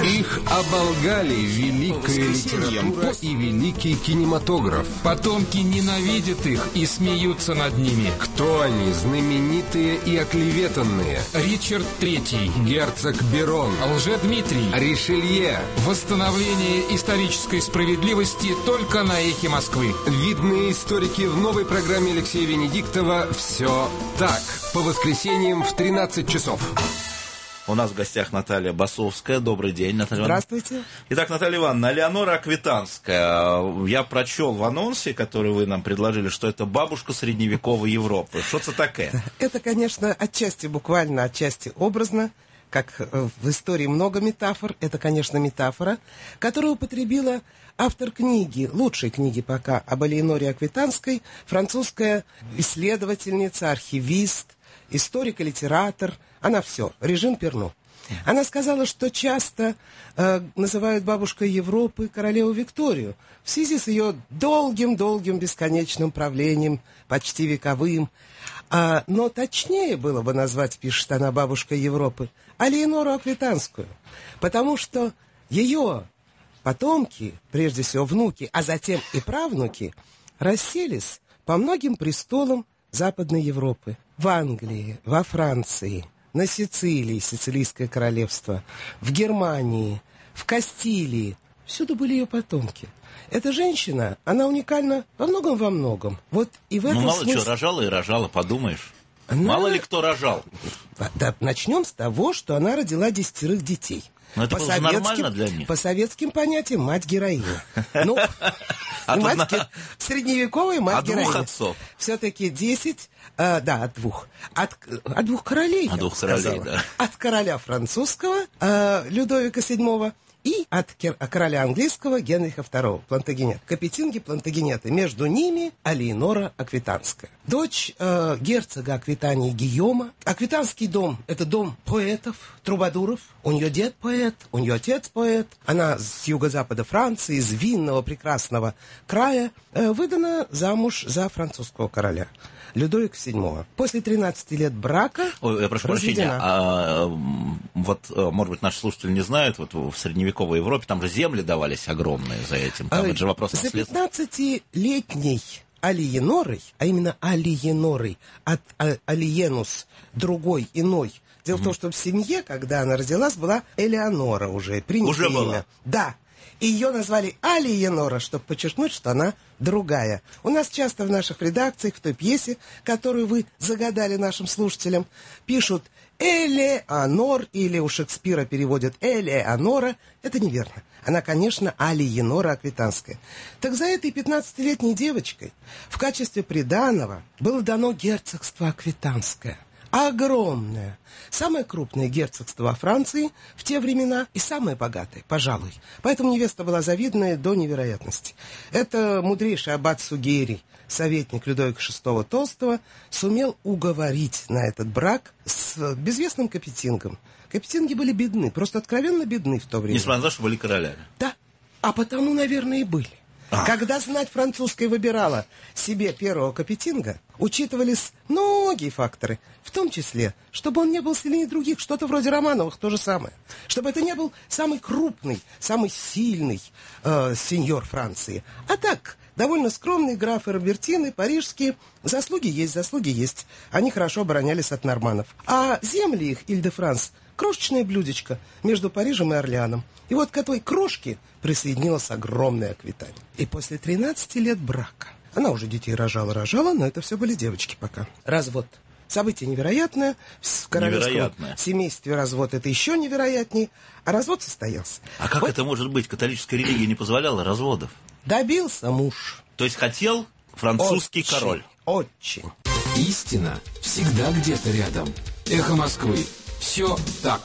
Их оболгали великая литература и великий кинематограф. Потомки ненавидят их и смеются над ними. Кто они, знаменитые и оклеветанные? Ричард III, Герцог Берон, Лжедмитрий, Ришелье. Восстановление исторической справедливости только на «Эхе Москвы». Видные историки в новой программе Алексея Венедиктова «Все так». По воскресеньям в 13 часов. У нас в гостях Наталья Басовская. Добрый день, Наталья Ивановна. Здравствуйте. Итак, Наталья Ивановна, Элеонора Аквитанская. Я прочел в анонсе, который вы нам предложили, что это бабушка средневековой Европы. Что это такое? Это, конечно, отчасти буквально, отчасти образно. Как в истории много метафор. Это, конечно, метафора, которую употребила автор книги, лучшей книги пока, об Элеоноре Аквитанской, французская исследовательница, архивист, историк и литератор. Она все, Режин Перно. Она сказала, что часто называют бабушкой Европы королеву Викторию в связи с ее долгим-долгим бесконечным правлением, почти вековым. Но точнее было бы назвать, пишет она, бабушкой Европы, Элеонору Аквитанскую, потому что ее потомки, прежде всего внуки, а затем и правнуки, расселись по многим престолам Западной Европы. В Англии, во Франции, на Сицилии, Сицилийское королевство, в Германии, в Кастилии. Всюду были ее потомки. Эта женщина, она уникальна во многом. Вот и в этом мало смысле... чего, рожала и рожала, подумаешь. Мало ли кто рожал. Да, начнем с того, что она родила 10 детей. Но это было нормально для них. По советским понятиям, мать-героиня. Ну, средневековая мать-героиня. От двух отцов. Все-таки 10, да, от двух. От двух королей, От двух королей, да. От короля французского Людовика VII и от короля английского Генриха II, Плантагенет. Капетинги Плантагенеты. Между ними Элеонора Аквитанская. Дочь герцога Аквитании Гийома. Аквитанский дом – это дом поэтов, трубадуров. У нее дед поэт, у нее отец поэт. Она с юго-запада Франции, из винного прекрасного края, выдана замуж за французского короля Людовика VII. После 13 лет брака я прошу прощения, может быть, наши слушатели не знают, вот в средневековой Европе там же земли давались огромные за этим. Там это же вопрос за наследства. 15-летней Алиенорой, а именно Алиенорой, от Алиенус, другой, иной. Дело в том, что в семье, когда она родилась, была Элеонора уже, принято уже имя. была? Да. И ее назвали Алиенора, чтобы подчеркнуть, что она другая. У нас часто в наших редакциях, в той пьесе, которую вы загадали нашим слушателям, пишут Элеонор, или у Шекспира переводят Элеонора. Это неверно. Она, конечно, Элеонора Аквитанская. Так за этой 15-летней девочкой в качестве приданого было дано герцогство Аквитанское. Огромное. Самое крупное герцогство во Франции в те времена и самое богатое, пожалуй. Поэтому невеста была завидная до невероятности. Это мудрейший аббат Сугерий, советник Людовика VI Толстого, сумел уговорить на этот брак с безвестным Капетингом. Капетинги были бедны, просто откровенно бедны в то время. Несмотря на то, что были королями. Да, а потому, наверное, и были. Когда знать французская выбирала себе первого Капетинга, учитывались многие факторы, в том числе, чтобы он не был сильнее других, что-то вроде Романовых, то же самое. Чтобы это не был самый крупный, самый сильный сеньор Франции. А так, довольно скромные графы Робертины, парижские, заслуги есть. Они хорошо оборонялись от норманнов. А земли их, Иль-де-Франс, крошечное блюдечко между Парижем и Орлеаном. И вот к этой крошке присоединилась огромная Аквитания. И после 13 лет брака, она уже детей рожала, но это все были девочки пока. Развод. Событие невероятное. В королевском семействе развод это еще невероятнее. А развод состоялся. А как это может быть? Католическая религия не позволяла разводов. Добился муж. То есть хотел французский король. Очень. Истина всегда где-то рядом. Эхо Москвы. Все так.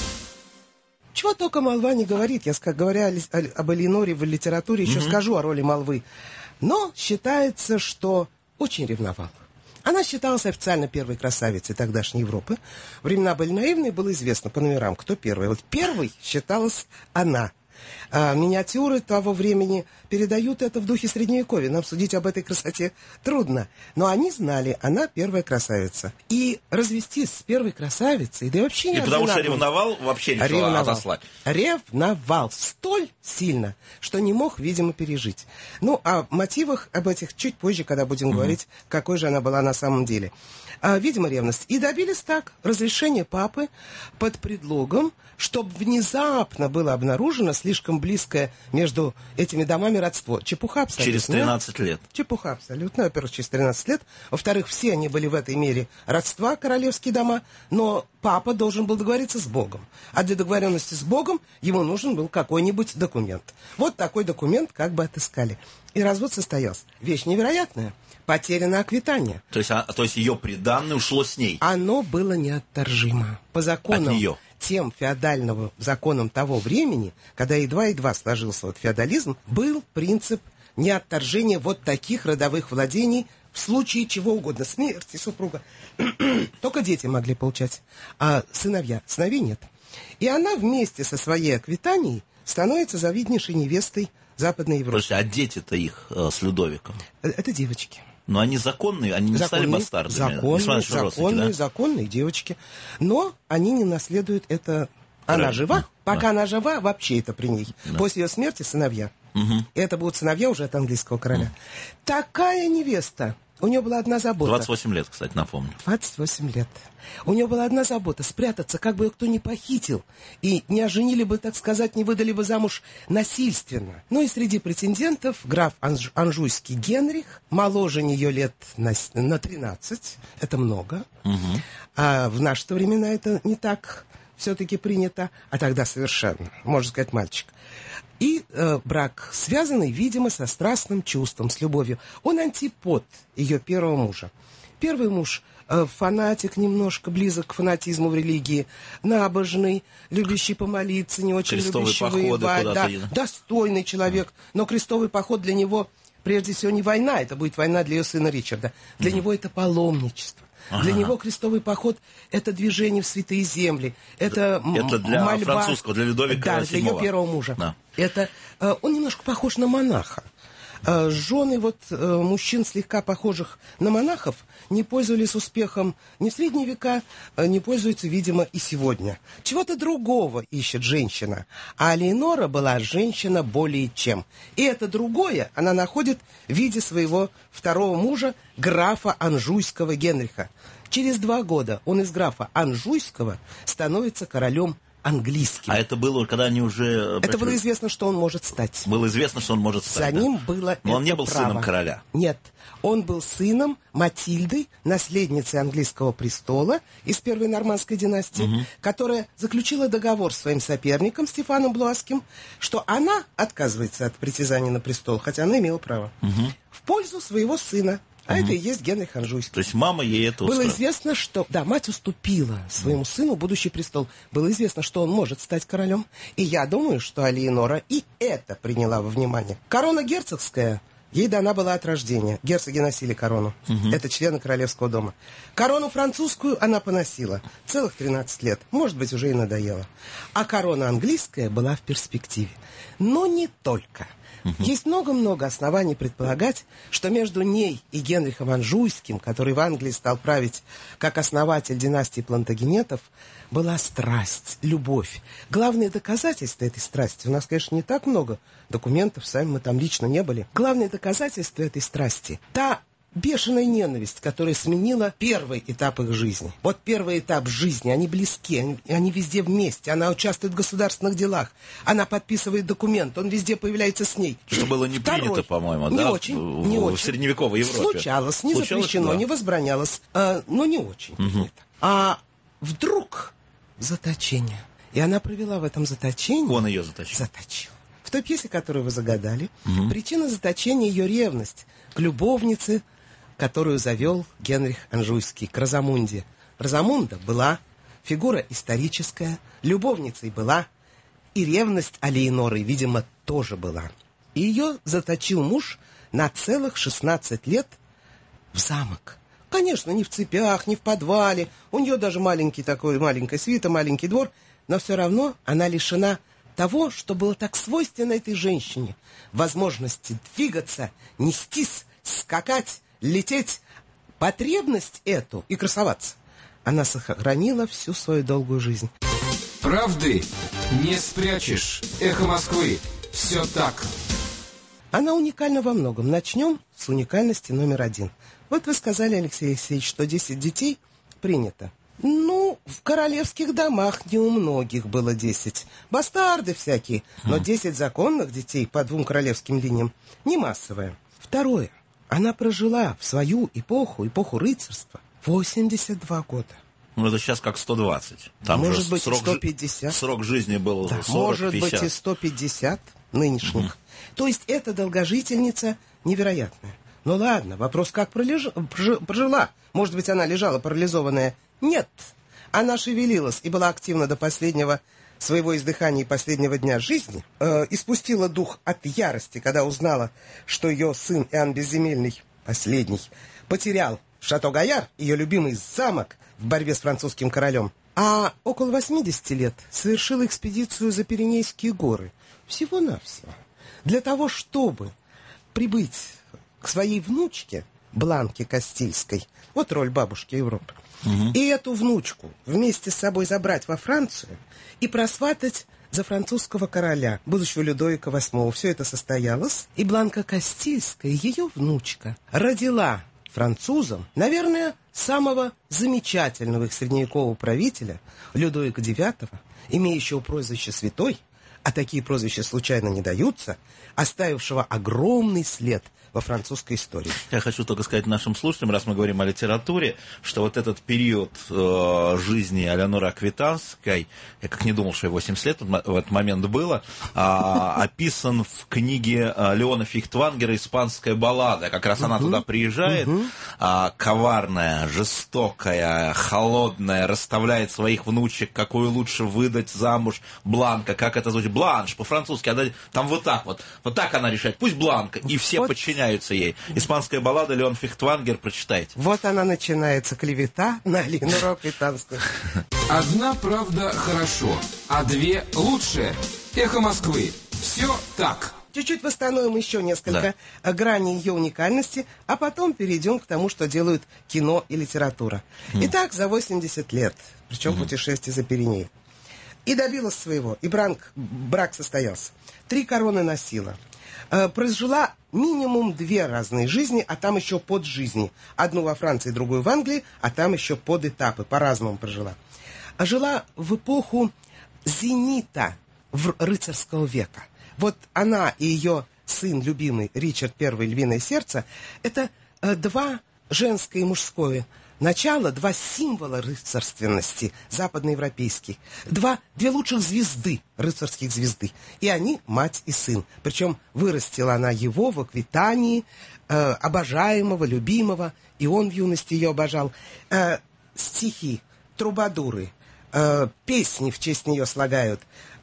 Чего только молва не говорит. Я, говоря об Элеоноре в литературе, еще скажу о роли молвы. Но считается, что очень ревновала. Она считалась официально первой красавицей тогдашней Европы. Времена были наивные, было известно по номерам, кто первый. Вот первой считалась она. Миниатюры того времени передают это в духе Средневековья. Нам судить об этой красоте трудно. Но они знали, она первая красавица. И развестись с первой красавицей, да и вообще не И потому что ревновал, вообще решил отослать. Ревновал столь сильно, что не мог, видимо, пережить. Ну, о мотивах об этих чуть позже, когда будем говорить, какой же она была на самом деле. Видимо, ревность. И добились так разрешения папы под предлогом, чтобы внезапно было обнаружено слишком близкое между этими домами родство. Чепуха абсолютно. Через 13 лет. Чепуха абсолютно. Во-первых, через 13 лет. Во-вторых, все они были в этой мере родства, королевские дома, но папа должен был договориться с Богом. А для договоренности с Богом ему нужен был какой-нибудь документ. Вот такой документ как бы отыскали. И развод состоялся. Вещь невероятная. Потеряно аквитания. То есть ее приданное ушло с ней. Оно было неотторжимо. По законам, от нее. Тем феодальным законам того времени, когда едва-едва сложился вот феодализм, был принцип неотторжения вот таких родовых владений в случае чего угодно. Смерти супруга. Только дети могли получать, а сыновей нет. И она вместе со своей аквитанией становится завиднейшей невестой Западной Европы. Слушайте, а дети-то их с Людовиком? Это девочки. Но они законные, они не стали бастардами. Законные девочки. Но они не наследуют это. Она жива. Пока она жива, вообще это при ней. Да. После ее смерти сыновья. Это будут сыновья уже от английского короля. Такая невеста. У нее была одна забота. 28 лет, кстати, напомню. 28 лет. У нее была одна забота — спрятаться, как бы ее кто не похитил. И не оженили бы, так сказать, не выдали бы замуж насильственно. Ну и среди претендентов граф Анжуйский Генрих, моложе нее лет на 13. Это много. А в наши времена это не так все-таки принято. А тогда совершенно, можно сказать, мальчик. И брак связанный, видимо, со страстным чувством, с любовью. Он антипод ее первого мужа. Первый муж фанатик немножко, близок к фанатизму в религии, набожный, любящий помолиться, не очень любящий воевать. Да, достойный человек. Но крестовый поход для него, прежде всего, не война. Это будет война для ее сына Ричарда. Для него это паломничество. Для него крестовый поход — это движение в святые земли. Это для мольба, французского, для Людовика VII. Да, для ее первого мужа. Да. Это, он немножко похож на монаха. Жены мужчин, слегка похожих на монахов, не пользовались успехом ни в средние века, не пользуются, видимо, и сегодня. Чего-то другого ищет женщина. А Леонора была женщина более чем. И это другое она находит в виде своего второго мужа, графа Анжуйского Генриха. Через 2 года он из графа Анжуйского становится королем английским. А это было, когда они уже... Это было известно, что он может стать. Было известно, что он может стать. За ним было Но он не был право. сыном короля. Нет. Он был сыном Матильды, наследницы английского престола из первой нормандской династии, которая заключила договор с своим соперником Стефаном Блуаским, что она отказывается от притязаний на престол, хотя она имела право, в пользу своего сына. А это и есть Генрих Анжуйский. То есть мама ей это устроила. Было известно, что... Да, мать уступила своему сыну будущий престол. Было известно, что он может стать королем. И я думаю, что Алеонора и это приняла во внимание. Корона герцогская ей дана была от рождения. Герцоги носили корону. Это члены королевского дома. Корону французскую она поносила целых 13 лет. Может быть, уже и надоело. А корона английская была в перспективе. Но не только. Есть много-много оснований предполагать, что между ней и Генрихом Анжуйским, который в Англии стал править как основатель династии Плантагенетов, была страсть, любовь. Главное доказательство этой страсти, у нас, конечно, не так много документов, сами мы там лично не были. Главное доказательство этой страсти — та бешеная ненависть, которая сменила первый этап их жизни. Вот первый этап жизни, они близки, они везде вместе, она участвует в государственных делах, она подписывает документ, он везде появляется с ней. Что было не принято, по-моему, не да? очень. В средневековой Европе. Случалось, не запрещено, да. Не возбранялось, но не очень принято. А вдруг заточение. И она провела в этом заточении... Он ее заточил. Заточил. В той пьесе, которую вы загадали, причина заточения — ее ревность к любовнице, которую завел Генрих Анжуйский, к Розамунде. Розамунда была фигура историческая, любовницей была, и ревность Алеоноры, видимо, тоже была. И ее заточил муж на целых 16 лет в замок. Конечно, не в цепях, не в подвале, у нее даже маленькая свита, маленький двор, но все равно она лишена того, что было так свойственно этой женщине. Возможности двигаться, нестись, скакать, лететь. Потребность эту и красоваться она сохранила всю свою долгую жизнь. Правды не спрячешь. Эхо Москвы. Все так. Она уникальна во многом. Начнем с уникальности номер 1. Вот вы сказали, Алексей Алексеевич, что 10 детей принято. Ну, в королевских домах не у многих было 10. Бастарды всякие. Но 10 законных детей по 2 королевским линиям не массовое. Второе. Она прожила в свою эпоху рыцарства, 82 года. Ну, это сейчас как 120. Там может же быть, срок, 150. Срок жизни был Да, 40-50. может быть, и 150 нынешних. То есть эта долгожительница невероятная. Ну ладно, вопрос, как прожила. Может быть, она лежала парализованная? Нет. Она шевелилась и была активна до последнего своего издыхания и последнего дня жизни. Испустила дух от ярости, когда узнала, что ее сын Иоанн Безземельный, последний, потерял Шато-Гаяр, ее любимый замок, в борьбе с французским королем. А около 80 лет совершила экспедицию за Пиренейские горы. Всего-навсего. Для того, чтобы прибыть к своей внучке, Бланке Кастильской, вот роль бабушки Европы, и эту внучку вместе с собой забрать во Францию и просватать за французского короля, будущего Людовика VIII. Все это состоялось, и Бланка Кастильская, ее внучка, родила французам, наверное, самого замечательного их средневекового правителя, Людовика IX, имеющего прозвище «Святой», а такие прозвища случайно не даются, оставившего огромный след во французской истории. Я хочу только сказать нашим слушателям, раз мы говорим о литературе, что вот этот период жизни Элеоноры Аквитанской, я как не думал, что ей 80 лет в этот момент было, описан в книге Леона Фихтвангера «Испанская баллада». Как раз она туда приезжает, коварная, жестокая, холодная, расставляет своих внучек, какую лучше выдать замуж. Бланка, как это звучит? Бланш, по-французски. Там вот так вот. Вот так она решает. Пусть Бланка. И все вот подчиняются ей. «Испанская баллада», Леон Фихтвангер, прочитайте. Вот она начинается, клевета на Элеонору Аквитанскую. Одна правда хорошо, а 2 лучше. Эхо Москвы. Все так. Чуть-чуть восстановим еще несколько граней ее уникальности, а потом перейдем к тому, что делают кино и литература. Итак, за 80 лет, причем путешествие за Пиренеи. И добилась своего, и брак состоялся. 3 короны носила. Прожила минимум 2 разные жизни, а там еще поджизни. Одну во Франции, другую в Англии, а там еще подэтапы, по-разному прожила. Жила в эпоху зенита рыцарского века. Вот она и ее сын любимый Ричард I, «Львиное сердце», это 2 женское и мужское начало, 2 символа рыцарственности западноевропейских, 2 лучших звезды, рыцарских звезды. И они мать и сын. Причем вырастила она его в Аквитании, обожаемого, любимого, и он в юности ее обожал. Стихи, трубадуры, песни в честь нее слагают,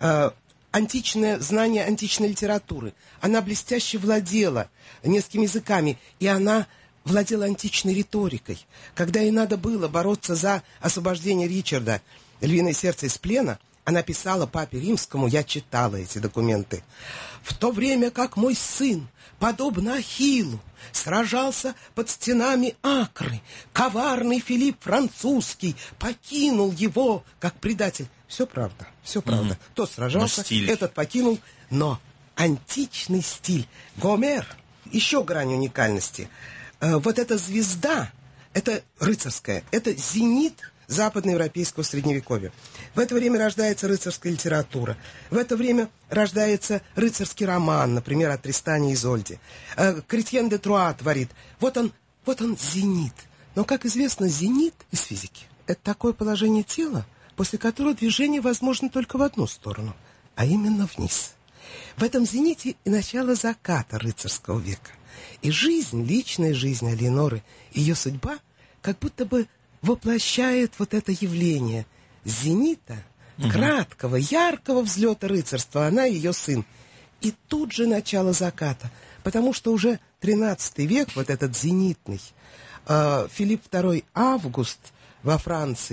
античное знание античной литературы. Она блестяще владела несколькими языками, и она владела античной риторикой. Когда ей надо было бороться за освобождение Ричарда, «Львиное сердце» из плена, она писала папе Римскому, я читала эти документы: «В то время как мой сын, подобно Ахиллу, сражался под стенами Акры, коварный Филипп Французский покинул его как предатель». Все правда, все правда. Тот сражался, этот покинул, но античный стиль, Гомер, еще грань уникальности. Вот эта звезда, это рыцарская, это зенит западноевропейского средневековья. В это время рождается рыцарская литература. В это время рождается рыцарский роман, например, о Тристане и Изольде. Кретьен де Труа творит. Вот он зенит. Но, как известно, зенит из физики – это такое положение тела, после которого движение возможно только в одну сторону, а именно вниз. В этом зените и начало заката рыцарского века. И жизнь, личная жизнь Элеоноры, ее судьба, как будто бы воплощает вот это явление зенита, краткого, яркого взлета рыцарства, она и ее сын. И тут же начало заката, потому что уже 13 век, вот этот зенитный, Филипп II Август во Франции,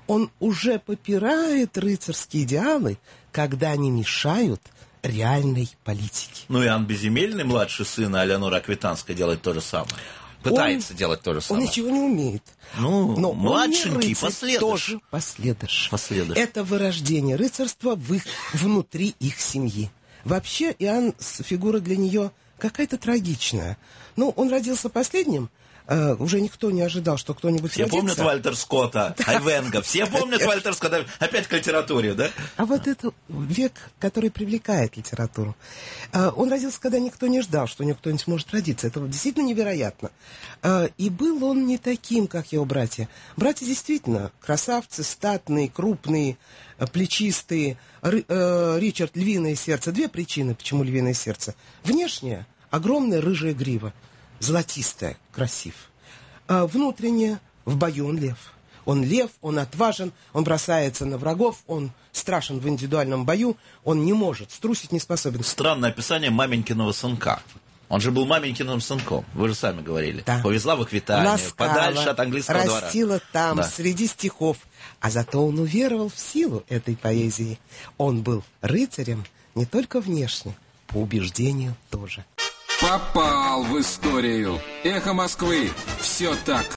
он уже попирает рыцарские идеалы, когда они мешают реальной политике. Ну, Иоанн Безземельный, младший сын Алеоноры Аквитанской, делает то же самое. Пытается делать то же самое. Он ничего не умеет. Ну, но младшенький, последыш. Тоже последыш. Это вырождение рыцарства внутри их семьи. Вообще, Иоанн фигура для нее какая-то трагичная. Ну, он родился последним. Уже никто не ожидал, что кто-нибудь Все родится. помнят Вальтер Скотта, Айвенго. Все помнят Вальтер Скотта. Опять к литературе, да? А вот это век, который привлекает литературу. Он родился, когда никто не ждал, что у него кто-нибудь может родиться. Это действительно невероятно. И был он не таким, как его братья. Братья действительно красавцы, статные, крупные, плечистые. Ричард — львиное сердце. Две причины, почему львиное сердце. Внешняя — огромная рыжая грива. Золотистая, красив. Внутренне, в бою он лев. Он лев, он отважен, он бросается на врагов, он страшен в индивидуальном бою, он не может, струсить не способен. Странное описание маменькиного сынка. Он же был маменькиным сынком, вы же сами говорили. Да. Повезла в Аквитанию, Ласкала, подальше от английского двора. Растила там, да. среди стихов. А зато он уверовал в силу этой поэзии. Он был рыцарем не только внешне, по убеждению тоже. Попал в историю. Эхо Москвы. Все так.